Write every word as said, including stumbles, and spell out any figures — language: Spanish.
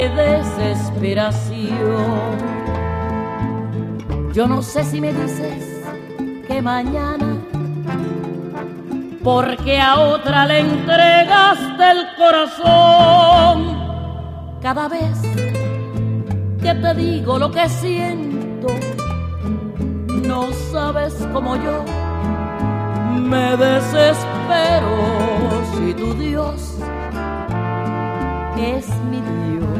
desesperación. Yo no sé si me dices que mañana, porque a otra le entregaste el corazón. Cada vez que te digo lo que siento, no sabes como yo me desespero. Si tu Dios es mi Dios,